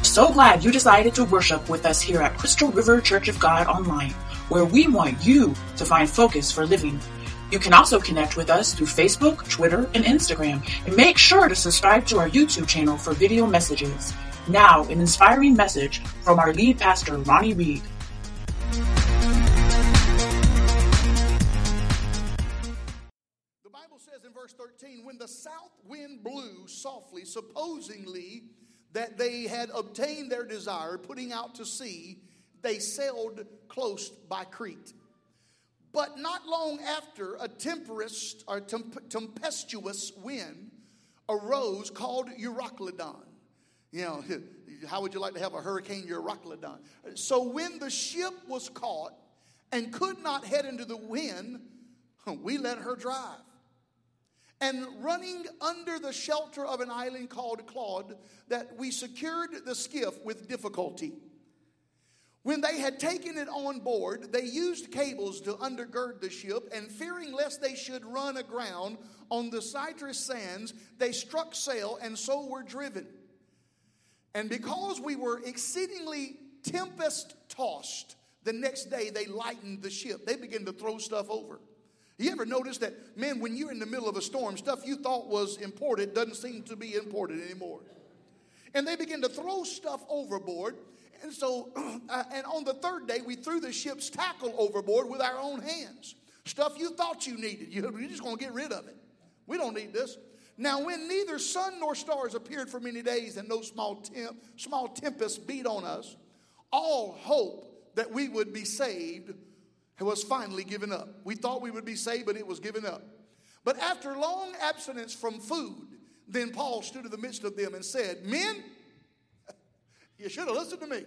so glad you decided to worship with us here at Crystal River Church of God Online, where we want you to find focus for living. You can also connect with us through Facebook, Twitter, and Instagram, and make sure to subscribe to our YouTube channel for video messages. Now, an inspiring message from our lead pastor, Ronnie Reed. The Bible says in verse 13, when the south wind blew softly, supposingly that they had obtained their desire, putting out to sea, they sailed close by Crete. But not long after, a tempestuous wind arose called Euroclydon. You know, how would you like to have a hurricane Euroclydon? So when the ship was caught and could not head into the wind, we let her drive. And running under the shelter of an island called Claude, that we secured the skiff with difficulty. When they had taken it on board, they used cables to undergird the ship, and fearing lest they should run aground on the citrus sands, they struck sail and so were driven. And because we were exceedingly tempest-tossed, the next day they lightened the ship. They began to throw stuff over. You ever notice that, man, when you're in the middle of a storm, stuff you thought was imported doesn't seem to be imported anymore. And they began to throw stuff overboard. And so, and on the third day, we threw the ship's tackle overboard with our own hands. Stuff you thought you needed. You're just going to get rid of it. We don't need this. Now, when neither sun nor stars appeared for many days and no small tempest beat on us, all hope that we would be saved was finally given up. We thought we would be saved, but it was given up. But after long abstinence from food, then Paul stood in the midst of them and said, men, you should have listened to me.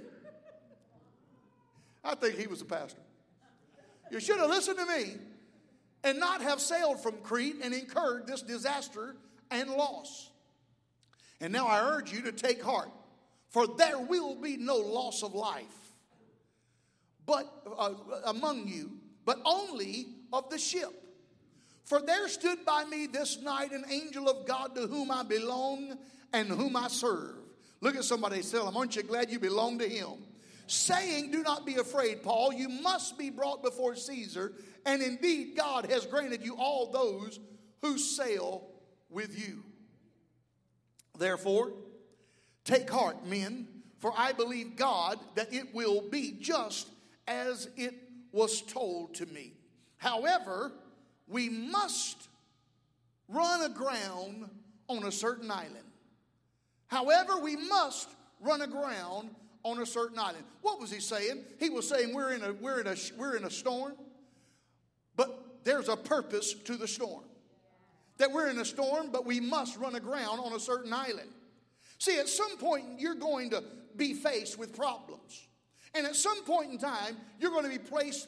I think he was a pastor. You should have listened to me and not have sailed from Crete and incurred this disaster and loss. And now I urge you to take heart, for there will be no loss of life but among you, but only of the ship. For there stood by me this night an angel of God to whom I belong and whom I serve. Look at somebody and tell them, aren't you glad you belong to him? Saying, do not be afraid, Paul. You must be brought before Caesar. And indeed, God has granted you all those who sail with you. Therefore, take heart, men, for I believe God that it will be just as it was told to me. However, we must run aground on a certain island. However, we must run aground on a certain island. What was he saying? He was saying we're in a storm, but there's a purpose to the storm. That we're in a storm, but we must run aground on a certain island. See, at some point you're going to be faced with problems. And at some point in time, you're going to be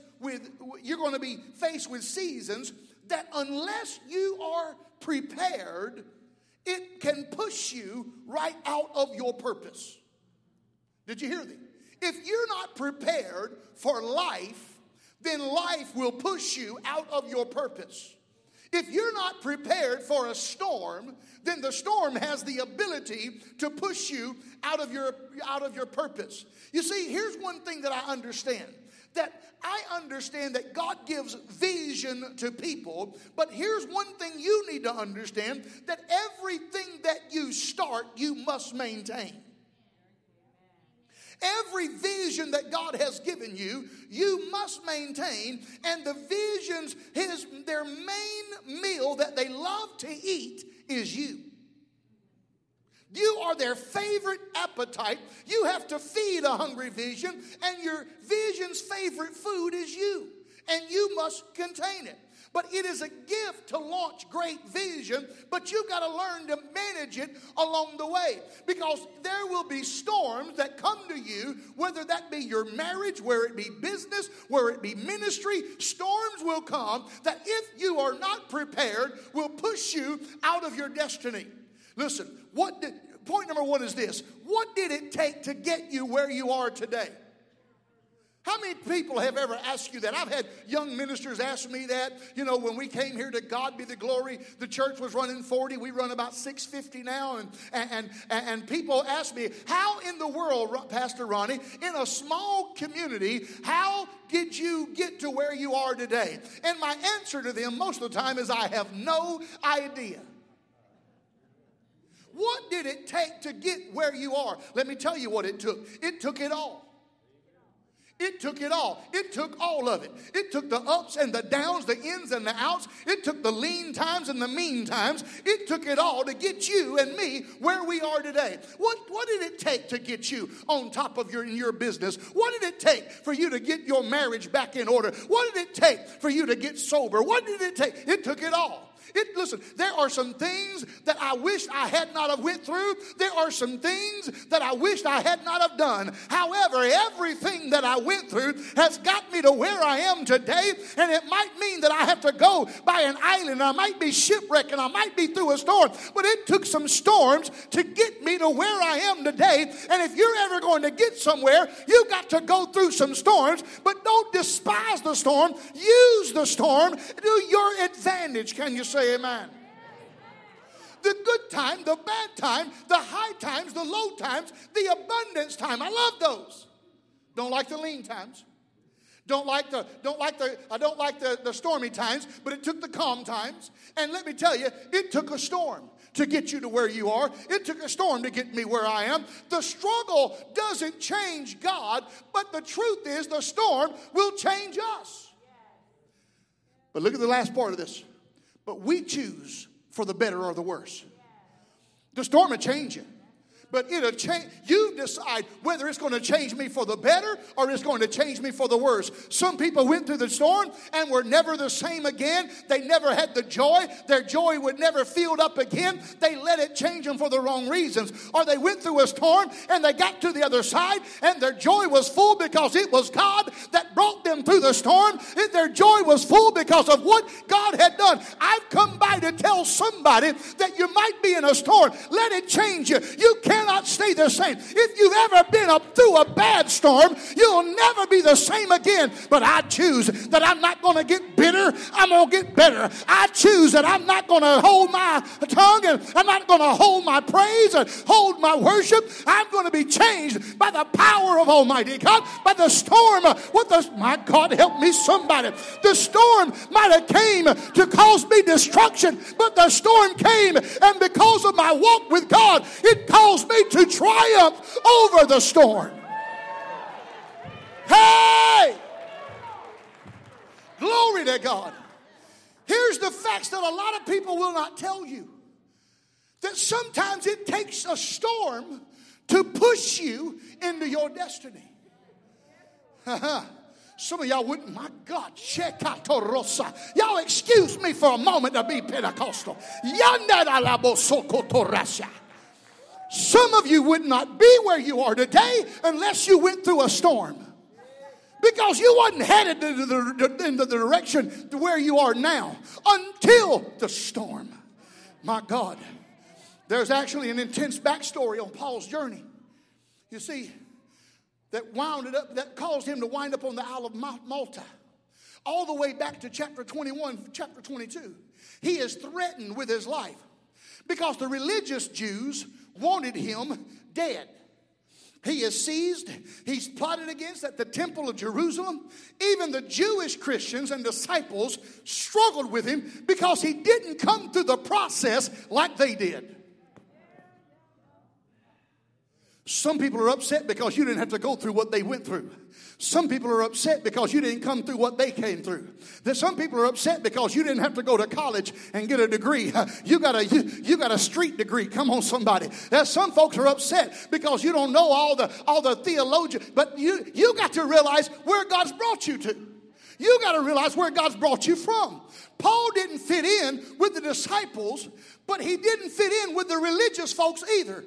faced with seasons that unless you are prepared, it can push you right out of your purpose. Did you hear me? If you're not prepared for life, then life will push you out of your purpose. If you're not prepared for a storm, then the storm has the ability to push you out of your purpose. You see, here's one thing that I understand. That I understand that God gives vision to people, but here's one thing you need to understand, that everything that you start, you must maintain. Every vision that God has given you, you must maintain. And the visions, their main meal that they love to eat is you. You are their favorite appetite. You have to feed a hungry vision, and your vision's favorite food is you. And you must contain it. But it is a gift to launch great vision, but you've got to learn to manage it along the way. Because there will be storms that come to you, whether that be your marriage, whether it be business, whether it be ministry. Storms will come that if you are not prepared, will push you out of your destiny. Listen, point number one is this. What did it take to get you where you are today? How many people have ever asked you that? I've had young ministers ask me that. You know, when we came here, to God be the glory, the church was running 40. We run about 650 now. And people ask me, how in the world, Pastor Ronnie, in a small community, how did you get to where you are today? And my answer to them most of the time is, I have no idea. What did it take to get where you are? Let me tell you what it took. It took it all. It took it all. It took all of it. It took the ups and the downs, the ins and the outs. It took the lean times and the mean times. It took it all to get you and me where we are today. What did it take to get you on top of your business? What did it take for you to get your marriage back in order? What did it take for you to get sober? What did it take? It took it all. Listen, there are some things that I wish I had not have went through. There are some things that I wish I had not have done. However, everything that I went through has got me to where I am today. And it might mean that I have to go by an island. I might be shipwrecked and I might be through a storm. But it took some storms to get me to where I am today. And if you're ever going to get somewhere, you've got to go through some storms. But don't despise the storm. Use the storm to your advantage. Can you say amen? The good time, the bad time, the high times, the low times, the abundance time. I love those. Don't like the lean times. I don't like the stormy times, but it took the calm times. And let me tell you, it took a storm to get you to where you are. It took a storm to get me where I am. The struggle doesn't change God, but the truth is the storm will change us. But look at the last part of this. But we choose for the better or the worse. The storm will change you. But it'll change. You decide whether it's going to change me for the better or it's going to change me for the worse. Some people went through the storm and were never the same again. They never had the joy. Their joy would never filled up again. They let it change them for the wrong reasons. Or they went through a storm and they got to the other side and their joy was full because it was God that brought them through the storm. Their joy was full because of what God had done. I've come by to tell somebody that you might be in a storm. Let it change you. You cannot stay the same. If you've ever been through a bad storm, you'll never be the same again. But I choose that I'm not going to get bitter. I'm going to get better. I choose that I'm not going to hold my tongue and I'm not going to hold my praise and hold my worship. I'm going to be changed by the power of Almighty God, by the storm. My God, help me somebody. The storm might have came to cause me destruction, but the storm came, and because of my walk with God, it caused me to triumph over the storm. Hey! Glory to God. Here's the facts that a lot of people will not tell you. That sometimes it takes a storm to push you into your destiny. Some of y'all wouldn't, my God, y'all excuse me for a moment to be Pentecostal. Some of you would not be where you are today unless you went through a storm. Because you wasn't headed into the direction to where you are now until the storm. My God. There's actually an intense backstory on Paul's journey. You see, that caused him to wind up on the Isle of Malta. All the way back to chapter 21, chapter 22. He is threatened with his life because the religious Jews wanted him dead. He is seized. He's plotted against at the temple of Jerusalem. Even the Jewish Christians and disciples struggled with him because he didn't come through the process like they did. Some people are upset because you didn't have to go through what they went through. Some people are upset because you didn't come through what they came through. Some people are upset because you didn't have to go to college and get a degree. You got a street degree. Come on, somebody. Some folks are upset because you don't know all the theologians. But you got to realize where God's brought you to. You got to realize where God's brought you from. Paul didn't fit in with the disciples, but he didn't fit in with the religious folks either.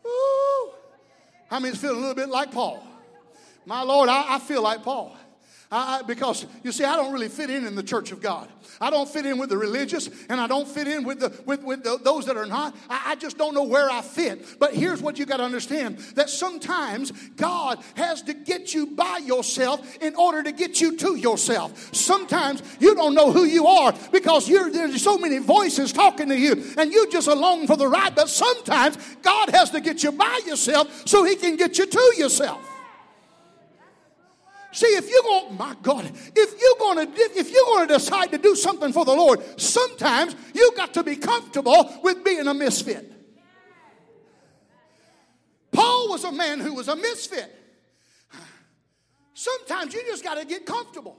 Ooh. How many's feeling a little bit like Paul? My Lord, I feel like Paul. Because, you see, I don't really fit in the church of God. I don't fit in with the religious, and I don't fit in with those that are not. I just don't know where I fit. But here's what you got to understand, that sometimes God has to get you by yourself in order to get you to yourself. Sometimes you don't know who you are because there's so many voices talking to you, and you just along for the ride. But sometimes God has to get you by yourself so He can get you to yourself. See, if you're going to decide to do something for the Lord, sometimes you got to be comfortable with being a misfit. Paul was a man who was a misfit. Sometimes you just got to get comfortable.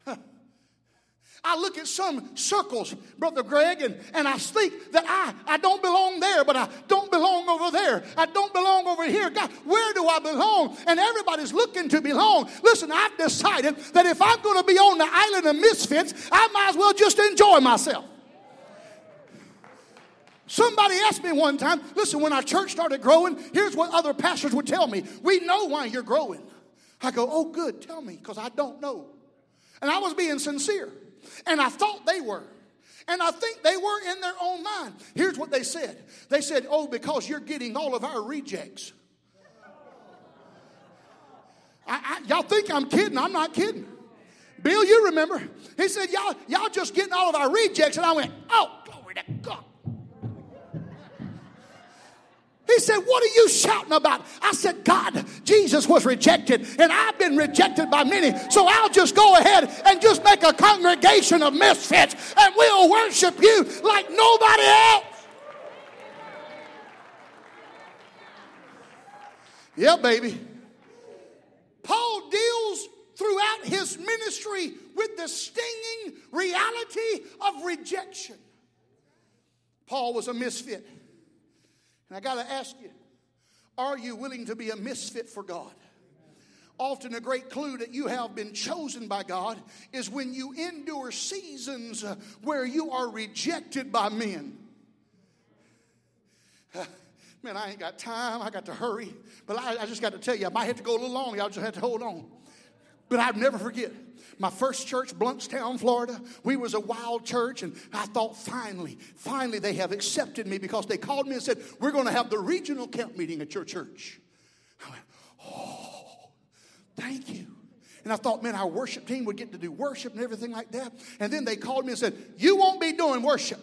I look at some circles, Brother Greg, and I think that I don't belong there, but I don't belong over there. I don't belong over here. God, where do I belong? And everybody's looking to belong. Listen, I've decided that if I'm going to be on the island of misfits, I might as well just enjoy myself. Somebody asked me one time, listen, when our church started growing, here's what other pastors would tell me. We know why you're growing. I go, oh, good, tell me, because I don't know. And I was being sincere. And I thought they were. And I think they were in their own mind. Here's what they said. They said, oh, because you're getting all of our rejects. Y'all think I'm kidding. I'm not kidding. Bill, you remember. He said, y'all just getting all of our rejects. And I went, oh, glory to God. He said, what are you shouting about? I said, God, Jesus was rejected, and I've been rejected by many. So I'll just go ahead and just make a congregation of misfits, and we'll worship you like nobody else. Yeah, baby. Paul deals throughout his ministry with the stinging reality of rejection. Paul was a misfit. And I got to ask you, are you willing to be a misfit for God? Often a great clue that you have been chosen by God is when you endure seasons where you are rejected by men. Man, I ain't got time. I got to hurry. But I just got to tell you, I might have to go a little long. Y'all just have to hold on. But I'll never forget. My first church, Bluntstown, Florida, we was a wild church, and I thought finally they have accepted me because they called me and said, we're going to have the regional camp meeting at your church. I went, oh, thank you. And I thought, man, our worship team would get to do worship and everything like that. And then they called me and said, you won't be doing worship.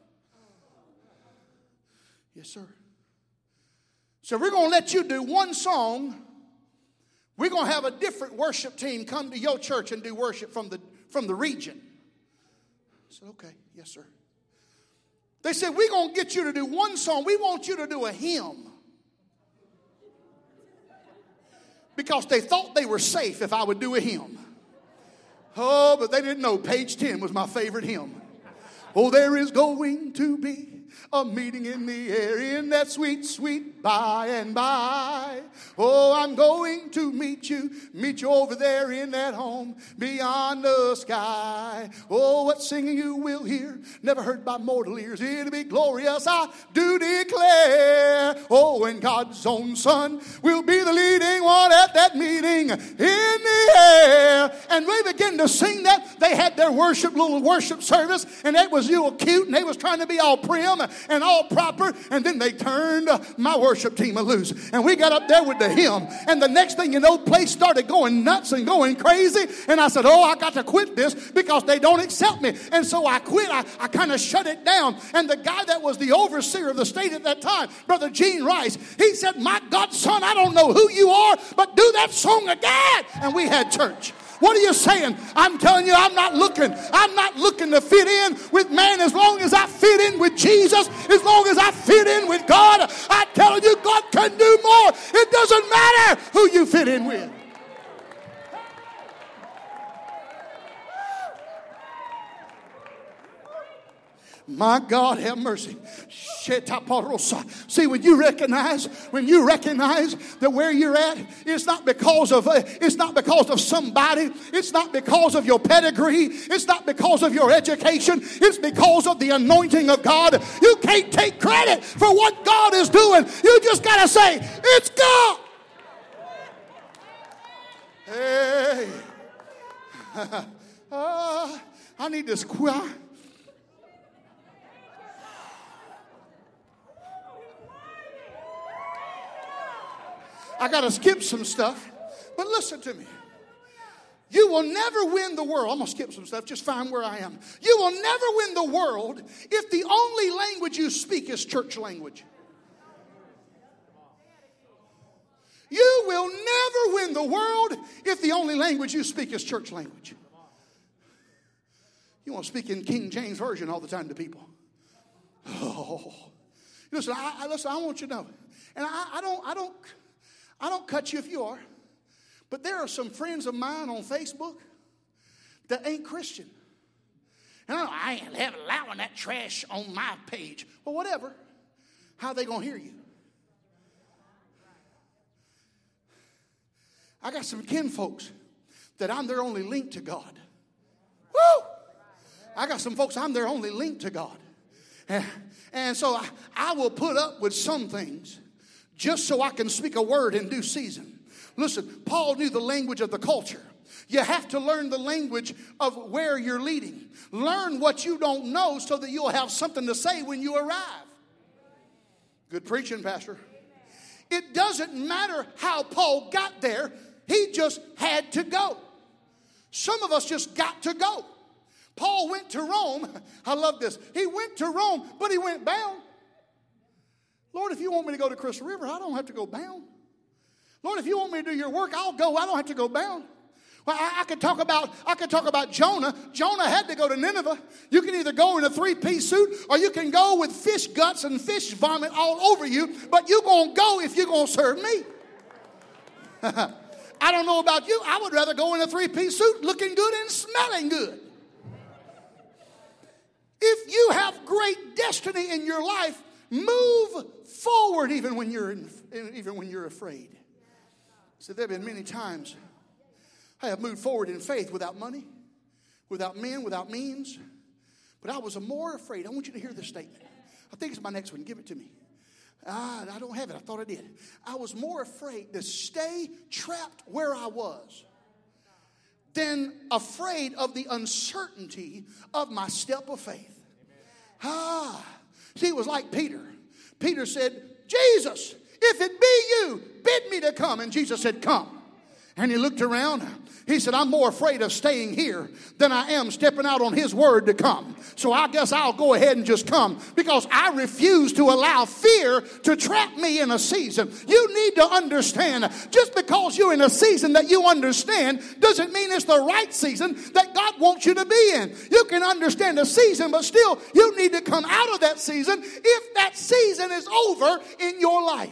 Yes, sir. So we're going to let you do one song. We're going to have a different worship team come to your church and do worship from the region. I said, okay, yes, sir. They said, we're going to get you to do one song. We want you to do a hymn. Because they thought they were safe if I would do a hymn. Oh, but they didn't know page 10 was my favorite hymn. Oh, there is going to be a meeting in the air in that sweet, sweet by and by. Oh, I'm going to meet you over there in that home beyond the sky. Oh, what singing you will hear, never heard by mortal ears. It'll be glorious, I do declare. Oh, and God's own Son will be the leading one at that meeting in the air. And we began to sing that. They had their little worship service, and it was real cute, and they was trying to be all prim and all proper, and then they turned my worship team loose, and we got up there with the hymn, and the next thing you know, place started going nuts and going crazy, and I said, oh, I got to quit this because they don't accept me. And so I quit. I kind of shut it down, and the guy that was the overseer of the state at that time, Brother Gene Rice, he said, my God, son, I don't know who you are, but do that song again. And we had church. What are you saying? I'm telling you, I'm not looking to fit in with man. As long as I fit in with Jesus, as long as I fit in with God, I'm telling you, God can do more. It doesn't matter who you fit in with. My God, have mercy. See, when you recognize that where you're at, it's not because of somebody. It's not because of your pedigree. It's not because of your education. It's because of the anointing of God. You can't take credit for what God is doing. You just got to say, it's God. Hey. I need this quiet. I got to skip some stuff. But listen to me. You will never win the world. I'm going to skip some stuff. Just find where I am. You will never win the world if the only language you speak is church language. You will never win the world if the only language you speak is church language. You want to speak in King James Version all the time to people. Oh. Listen, I want you to know. And I don't cut you if you are. But there are some friends of mine on Facebook that ain't Christian. And I ain't allowing that trash on my page. Well, whatever. How are they going to hear you? I got some kin folks that I'm their only link to God. Woo! I got some folks I'm their only link to God. And so I will put up with some things just so I can speak a word in due season. Listen, Paul knew the language of the culture. You have to learn the language of where you're leading. Learn what you don't know so that you'll have something to say when you arrive. Good preaching, Pastor. It doesn't matter how Paul got there. He just had to go. Some of us just got to go. Paul went to Rome. I love this. He went to Rome, but he went bound. Lord, if you want me to go to Crystal River, I don't have to go bound. Lord, if you want me to do your work, I'll go. I don't have to go bound. Well, I could talk about Jonah. Jonah had to go to Nineveh. You can either go in a three-piece suit or you can go with fish guts and fish vomit all over you. But you're going to go if you're going to serve me. I don't know about you. I would rather go in a three-piece suit looking good and smelling good. If you have great destiny in your life, move forward even when you're afraid. So there have been many times I have moved forward in faith without money, without men, without means. But I was more afraid. I want you to hear this statement. I think it's my next one. Give it to me. I don't have it. I thought I did. I was more afraid to stay trapped where I was than afraid of the uncertainty of my step of faith. See, it was like Peter. Peter said, Jesus, if it be you, bid me to come. And Jesus said, come. And he looked around. He said, I'm more afraid of staying here than I am stepping out on his word to come. So I guess I'll go ahead and just come because I refuse to allow fear to trap me in a season. You need to understand, just because you're in a season that you understand doesn't mean it's the right season that God wants you to be in. You can understand a season, but still you need to come out of that season if that season is over in your life.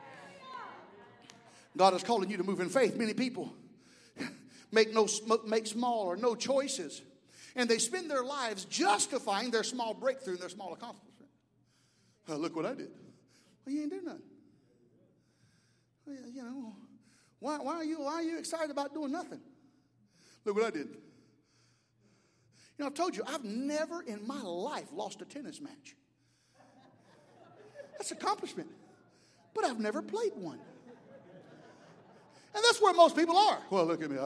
God is calling you to move in faith. Many people make small or no choices. And they spend their lives justifying their small breakthrough and their small accomplishment. Look what I did. Well, you ain't do nothing. Well, you know, why are you excited about doing nothing? Look what I did. You know, I've told you, I've never in my life lost a tennis match. That's an accomplishment. But I've never played one. And that's where most people are. Well, look at me.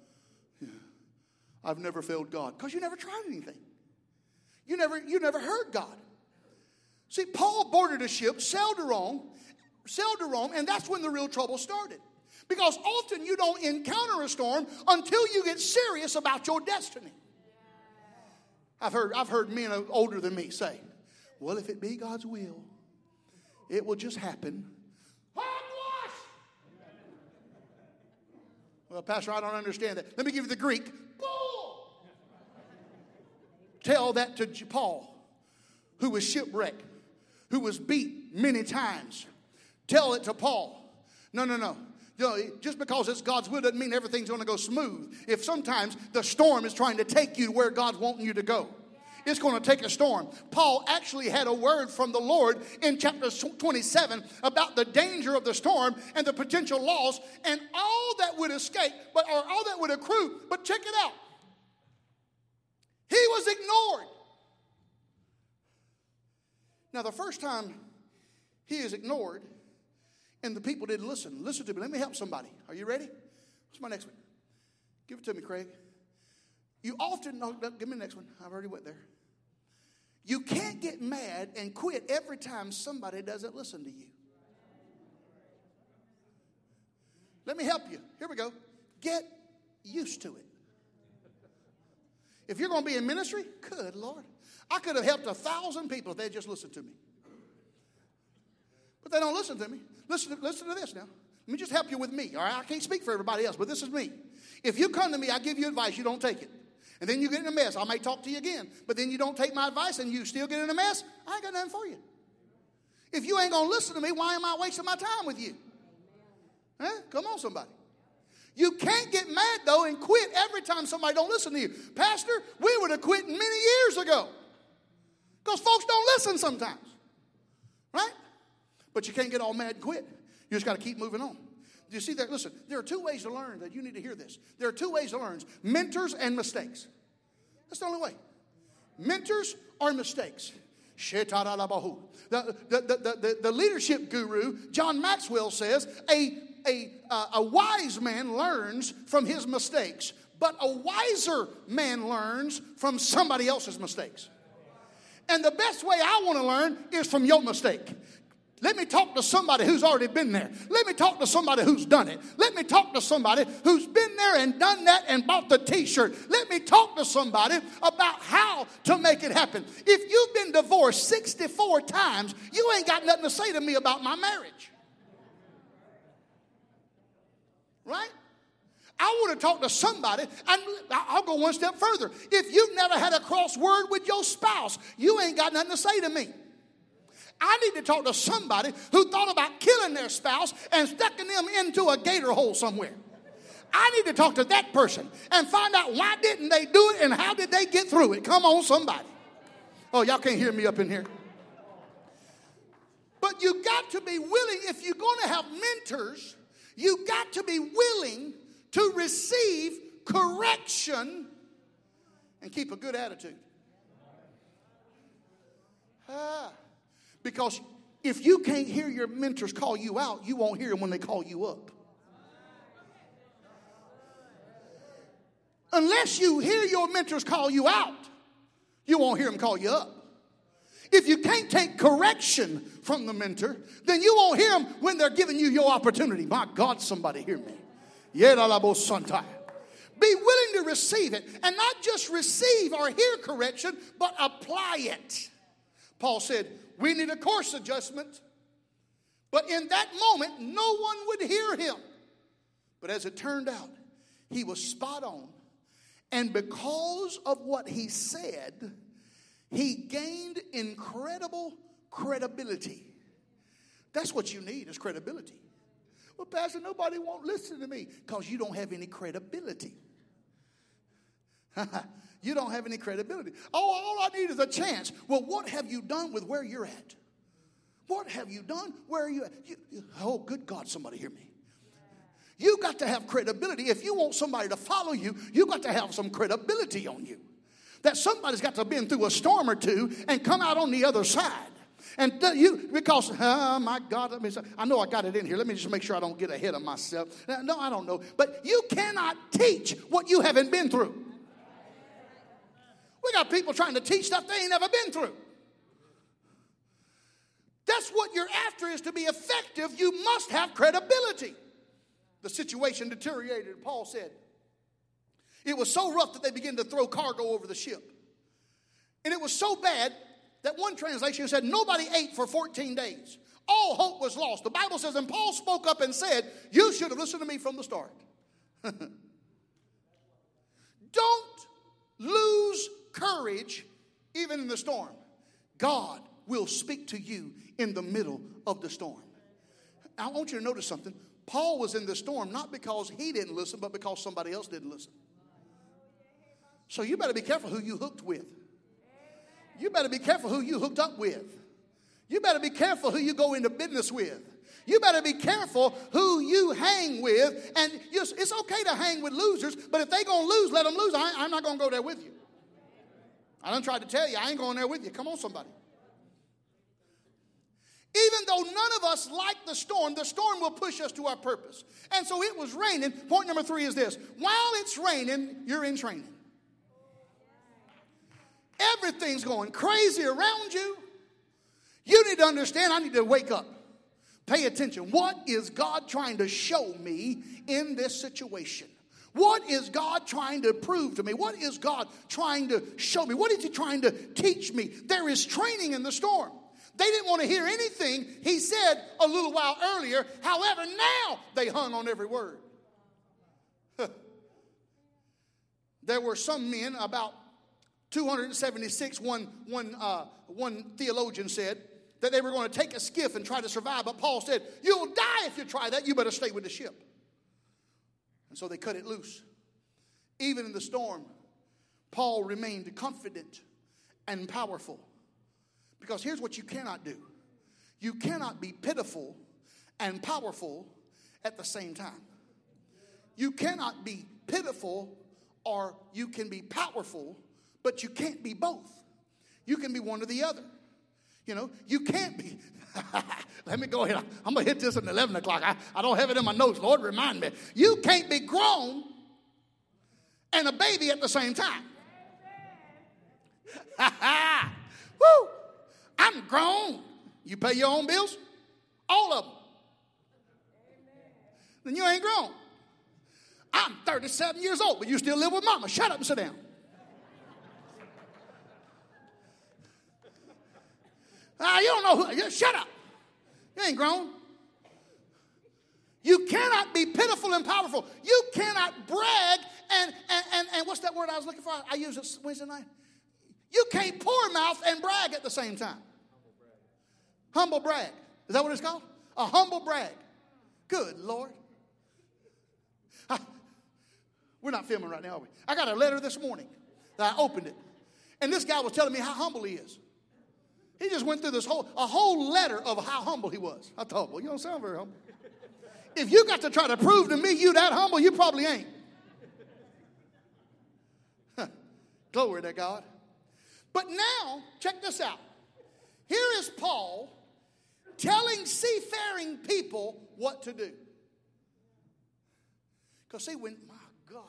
I've never failed God. Because you never tried anything. You never heard God. See, Paul boarded a ship, sailed to Rome, and that's when the real trouble started. Because often you don't encounter a storm until you get serious about your destiny. I've heard men older than me say, well, if it be God's will, it will just happen. Well, Pastor, I don't understand that. Let me give you the Greek. Bull! Tell that to Paul, who was shipwrecked, who was beat many times. Tell it to Paul. No. You know, just because it's God's will doesn't mean everything's going to go smooth. If sometimes the storm is trying to take you to where God's wanting you to go. It's going to take a storm. Paul actually had a word from the Lord in chapter 27 about the danger of the storm and the potential loss and all that would escape, or all that would accrue. But check it out. He was ignored. Now, the first time he is ignored and the people didn't listen to me. Let me help somebody. Are you ready? What's my next one? Give it to me, Craig. You often, no, give me the next one. I've already went there. You can't get mad and quit every time somebody doesn't listen to you. Let me help you. Here we go. Get used to it. If you're going to be in ministry, good Lord. I could have helped 1,000 people if they just listened to me. But they don't listen to me. Listen to this now. Let me just help you with me. All right? I can't speak for everybody else, but this is me. If you come to me, I give you advice, you don't take it. And then you get in a mess. I may talk to you again. But then you don't take my advice and you still get in a mess. I ain't got nothing for you. If you ain't going to listen to me, why am I wasting my time with you? Huh? Come on, somebody. You can't get mad, though, and quit every time somebody don't listen to you. Pastor, we would have quit many years ago. Because folks don't listen sometimes. Right? But you can't get all mad and quit. You just got to keep moving on. Do you see that? Listen, there are 2 ways to learn that you need to hear this. There are 2 ways to learn. Mentors and mistakes. That's the only way. Mentors or mistakes. The leadership guru, John Maxwell, says a wise man learns from his mistakes, but a wiser man learns from somebody else's mistakes. And the best way I want to learn is from your mistake. Let me talk to somebody who's already been there. Let me talk to somebody who's done it. Let me talk to somebody who's been there and done that and bought the t-shirt. Let me talk to somebody about how to make it happen. If you've been divorced 64 times, you ain't got nothing to say to me about my marriage. Right? I want to talk to somebody, and I'll go one step further. If you've never had a crossword with your spouse, you ain't got nothing to say to me. I need to talk to somebody who thought about killing their spouse and sticking them into a gator hole somewhere. I need to talk to that person and find out why didn't they do it and how did they get through it. Come on, somebody. Oh, y'all can't hear me up in here. But you got to be willing, if you're going to have mentors, you got to be willing to receive correction and keep a good attitude. Because if you can't hear your mentors call you out, you won't hear them when they call you up. Unless you hear your mentors call you out, you won't hear them call you up. If you can't take correction from the mentor, then you won't hear them when they're giving you your opportunity. My God, somebody hear me. Be willing to receive it. And not just receive or hear correction, but apply it. Paul said, we need a course adjustment. But in that moment, no one would hear him. But as it turned out, he was spot on. And because of what he said, he gained incredible credibility. That's what you need, is credibility. Well, Pastor, nobody won't listen to me because you don't have any credibility. You don't have any credibility. Oh, all I need is a chance. Well, what have you done with where you're at? What have you done? Where are you at? Oh, good God, somebody hear me. You got to have credibility. If you want somebody to follow you, you got to have some credibility on you. That somebody's got to have been through a storm or two and come out on the other side. And because, my God, I know I got it in here. Let me just make sure I don't get ahead of myself. No, I don't know. But you cannot teach what you haven't been through. We got people trying to teach stuff they ain't never been through. That's what you're after, is to be effective. You must have credibility. The situation deteriorated. Paul said it was so rough that they began to throw cargo over the ship. And it was so bad that one translation said nobody ate for 14 days. All hope was lost. The Bible says, and Paul spoke up and said, you should have listened to me from the start. Don't lose courage even in the storm. God will speak to you in the middle of the storm. I want you to notice something. Paul was in the storm not because he didn't listen, but because somebody else didn't listen. So you better be careful who you hooked with. You better be careful who you hooked up with. You better be careful who you go into business with. You better be careful who you hang with. And it's okay to hang with losers, but if they're going to lose, let them lose. I'm not going to go there with you. I done tried to tell you, I ain't going there with you. Come on, somebody. Even though none of us like the storm will push us to our purpose. And so it was raining. Point number 3 is this. While it's raining, you're in training. everything's going crazy around you, you need to understand, I need to wake up. Pay attention. What is God trying to show me in this situation? What is God trying to prove to me? What is God trying to show me? What is he trying to teach me? There is training in the storm. They didn't want to hear anything he said a little while earlier. However, now they hung on every word. There were some men, about 276, one theologian said, that they were going to take a skiff and try to survive. But Paul said, you'll die if you try that. You better stay with the ship. And so they cut it loose. Even in the storm, Paul remained confident and powerful. Because here's what you cannot do. You cannot be pitiful and powerful at the same time. You cannot be pitiful or you can be powerful, but you can't be both. You can be one or the other. You know, you can't be. Let me go ahead. I'm going to hit this at 11 o'clock. I don't have it in my notes. Lord, remind me. You can't be grown and a baby at the same time. Woo! I'm grown. You pay your own bills? All of them. Then you ain't grown. I'm 37 years old, but you still live with mama. Shut up and sit down. You don't know who. Shut up. You ain't grown. You cannot be pitiful and powerful. You cannot brag and what's that word I was looking for? I used it Wednesday night. You can't pour mouth and brag at the same time. Humble brag. Is that what it's called? A humble brag. Good Lord. We're not filming right now, are we? I got a letter this morning that I opened it. And this guy was telling me how humble he is. He just went through a whole letter of how humble he was. I thought, well, you don't sound very humble. If you got to try to prove to me you that humble, you probably ain't. Glory to God. But now, check this out. Here is Paul telling seafaring people what to do. Because see, when, my God,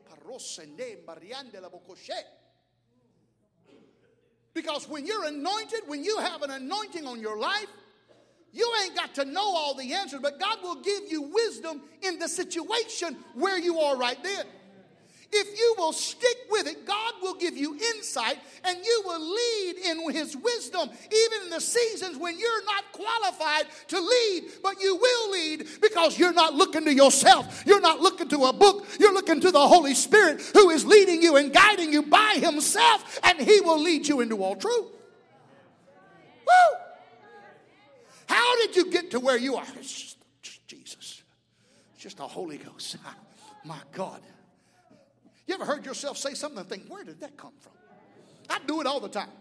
because when you're anointed, when you have an anointing on your life, you ain't got to know all the answers, but God will give you wisdom in the situation where you are right then. If you will stick with it, God will give you insight and you will lead in his wisdom, even in the seasons when you're not qualified to lead, but you will lead because you're not looking to yourself. You're not looking to a book. You're looking to the Holy Spirit who is leading you and guiding you by himself, and he will lead you into all truth. Woo! How did you get to where you are? It's just Jesus. It's just the Holy Ghost. My God. You ever heard yourself say something and think, where did that come from? I do it all the time.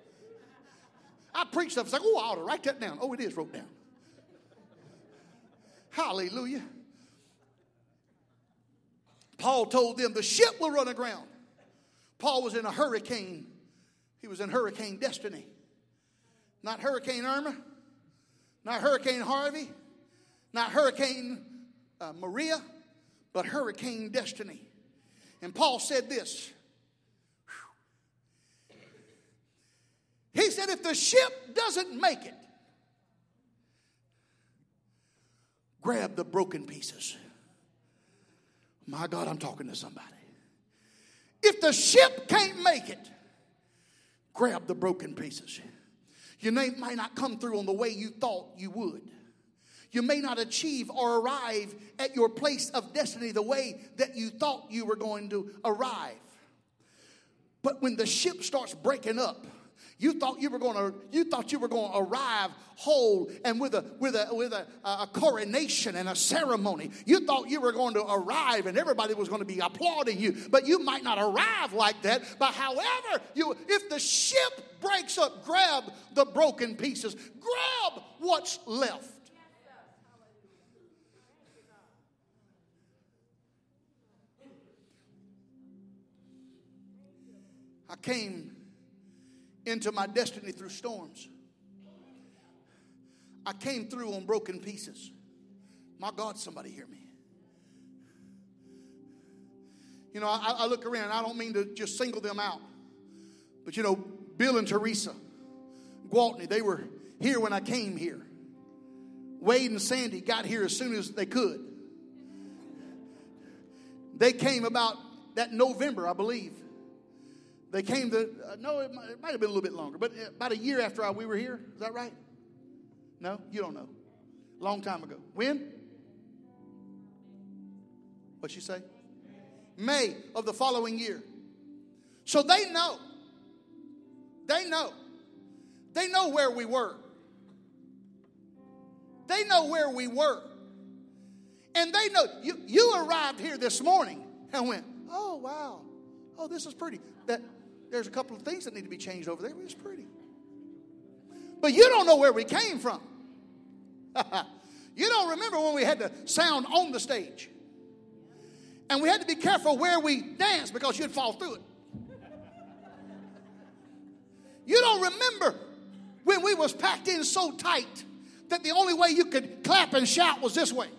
I preach stuff. It's like, oh, I ought to write that down. Oh, it is wrote down. Hallelujah. Paul told them the ship will run aground. Paul was in a hurricane. He was in hurricane destiny. Not Hurricane Irma. Not Hurricane Harvey. Not Hurricane Maria. But hurricane destiny. And Paul said this. He said, if the ship doesn't make it, grab the broken pieces. My God, I'm talking to somebody. If the ship can't make it, grab the broken pieces. Your name might not come through on the way you thought you would. You may not achieve or arrive at your place of destiny the way that you thought you were going to arrive. But when the ship starts breaking up, you thought you were going to arrive whole and with a coronation and a ceremony. You thought you were going to arrive and everybody was going to be applauding you. But you might not arrive like that. But however, if the ship breaks up, grab the broken pieces. Grab what's left. I came into my destiny through storms. I came through on broken pieces. My God, somebody hear me. You know, I look around. I don't mean to just single them out. But you know, Bill and Teresa Gwaltney, they were here when I came here. Wade and Sandy got here as soon as they could. They came about that November, I believe. They came to, no, it might have been a little bit longer, but about a year after we were here. Is that right? No? You don't know. Long time ago. When? What'd she say? May of the following year. So they know. They know. They know where we were. They know where we were. And they know. You arrived here this morning and went, oh, wow. Oh, this is pretty. There's a couple of things that need to be changed over there. It's pretty. But you don't know where we came from. You don't remember when we had the sound on the stage. And we had to be careful where we danced because you'd fall through it. You don't remember when we was packed in so tight that the only way you could clap and shout was this way.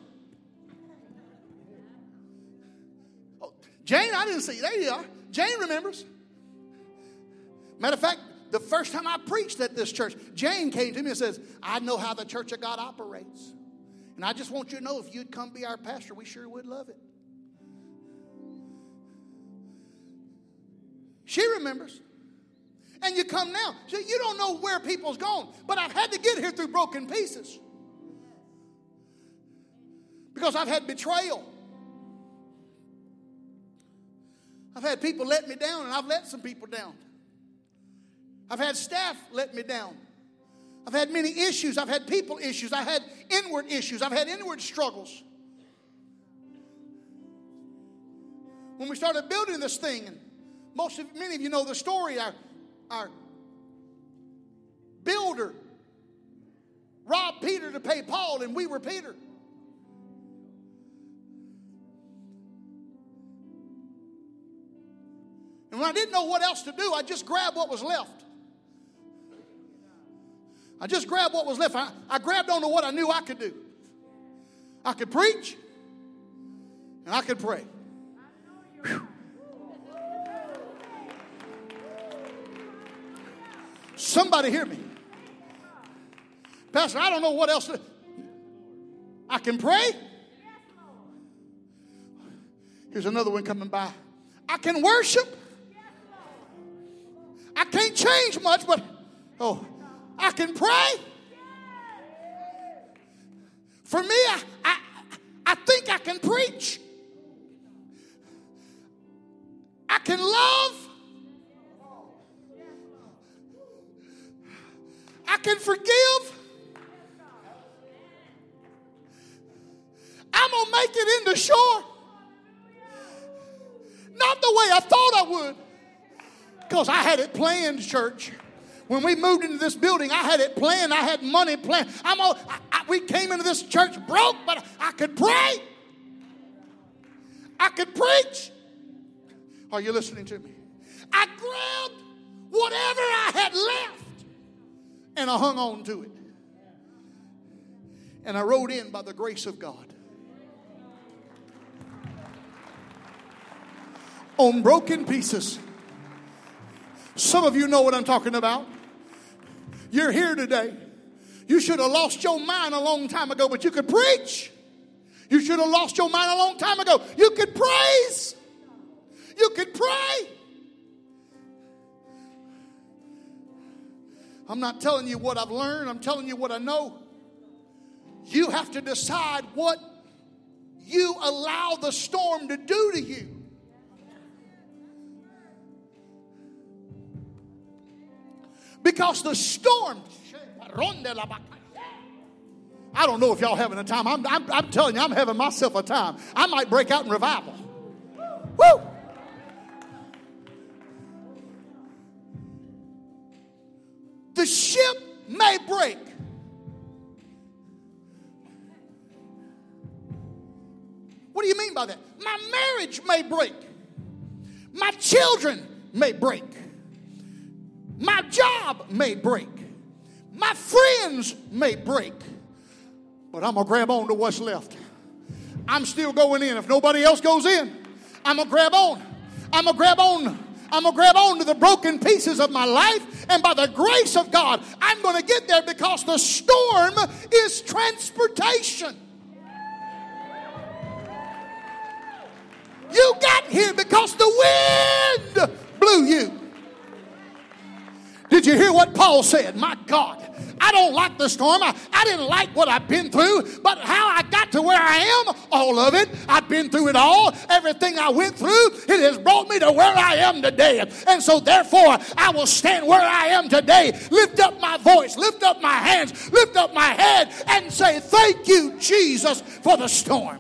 Oh, Jane, I didn't see you. There you are. Jane remembers. Matter of fact, the first time I preached at this church, Jane came to me and says, I know how the Church of God operates. And I just want you to know if you'd come be our pastor, we sure would love it. She remembers. And you come now. So you don't know where people's gone. But I've had to get here through broken pieces. Because I've had betrayal. I've had people let me down, and I've let some people down. I've had staff let me down. I've had many issues. I've had people issues. I've had inward issues. I've had inward struggles. When we started building this thing, and many of you know the story, our builder robbed Peter to pay Paul, and we were Peter. And when I didn't know what else to do, I just grabbed what was left. I just grabbed what was left. I grabbed onto what I knew I could do. I could preach, and I could pray. Whew. Somebody hear me. Pastor, I don't know what else to do. I can pray. Here's another one coming by. I can worship. I can't change much, but I can pray. For me, I think I can preach. I can love. I can forgive. I'm going to make it into shore. Not the way I thought I would. Because I had it planned, church. When we moved into this building, I had it planned. I had money planned. We came into this church broke, but I could pray. I could preach. Are you listening to me? I grabbed whatever I had left, and I hung on to it. And I rode in by the grace of God. On broken pieces. Some of you know what I'm talking about. You're here today. You should have lost your mind a long time ago, but you could preach. You should have lost your mind a long time ago. You could praise. You could pray. I'm not telling you what I've learned. I'm telling you what I know. You have to decide what you allow the storm to do to you. Because the storm, I don't know if y'all having a time. I'm telling you, I'm having myself a time. I might break out in revival. Woo! The ship may break. What do you mean by that? My marriage may break. My children may break. My job may break. My friends may break. But I'm going to grab on to what's left. I'm still going in. If nobody else goes in, I'm going to grab on. I'm going to grab on. I'm I'm going to grab on to the broken pieces of my life. And by the grace of God, I'm going to get there because the storm is transportation. You got here because the wind blew you. Did you hear what Paul said? My God, I don't like the storm. I didn't like what I've been through, but how I got to where I am, all of it, I've been through it all. Everything I went through, it has brought me to where I am today. And so therefore, I will stand where I am today, lift up my voice, lift up my hands, lift up my head, and say, thank you, Jesus, for the storm.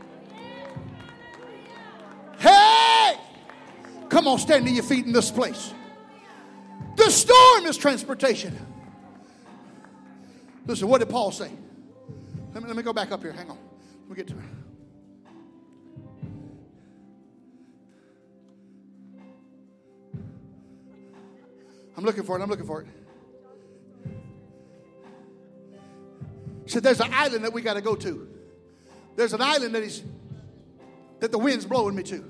Hey! Come on, stand to your feet in this place. The storm is transportation. Listen, what did Paul say? Let me go back up here. Hang on. Let me get to it. I'm looking for it. He said, there's an island that we got to go to. There's an island that the wind's blowing me to.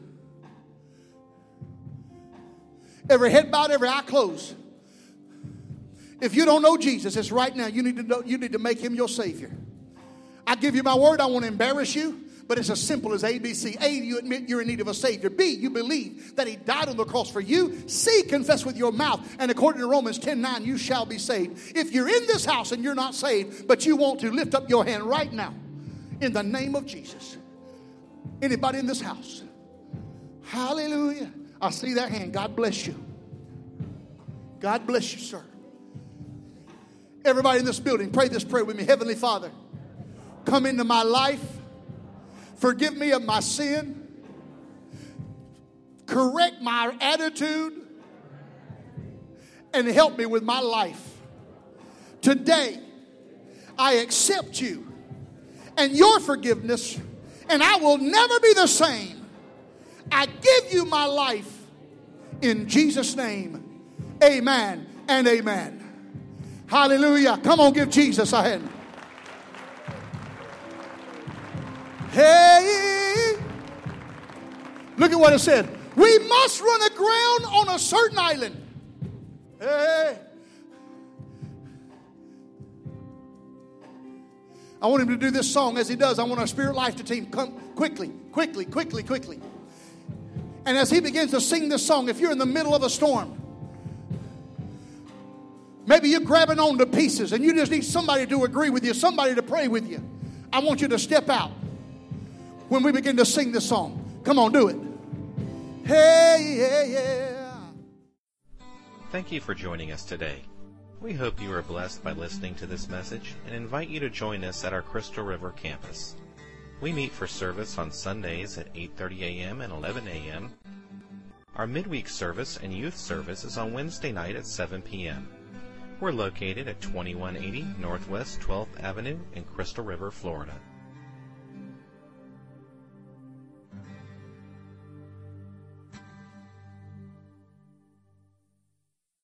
Every head bowed, every eye closed. If you don't know Jesus, it's right now. You need to make him your Savior. I give you my word. I want to embarrass you, but it's as simple as ABC. A, you admit you're in need of a Savior. B, you believe that he died on the cross for you. C, confess with your mouth. And according to Romans 10:9, you shall be saved. If you're in this house and you're not saved, but you want to, lift up your hand right now in the name of Jesus. Anybody in this house? Hallelujah. I see that hand. God bless you. God bless you, sir. Everybody in this building, pray this prayer with me. Heavenly Father, come into my life. Forgive me of my sin. Correct my attitude. And help me with my life. Today, I accept you and your forgiveness, and I will never be the same. I give you my life in Jesus' name. Amen and amen. Hallelujah. Come on, give Jesus a hand. Hey. Look at what it said. We must run aground on a certain island. Hey. I want him to do this song as he does. I want our Spirit Life team come quickly. And as he begins to sing this song, if you're in the middle of a storm, maybe you're grabbing on to pieces and you just need somebody to agree with you, somebody to pray with you. I want you to step out when we begin to sing this song. Come on, do it. Hey, yeah. Thank you for joining us today. We hope you are blessed by listening to this message and invite you to join us at our Crystal River campus. We meet for service on Sundays at 8:30 a.m. and 11 a.m. Our midweek service and youth service is on Wednesday night at 7 p.m. We're located at 2180 Northwest 12th Avenue in Crystal River, Florida.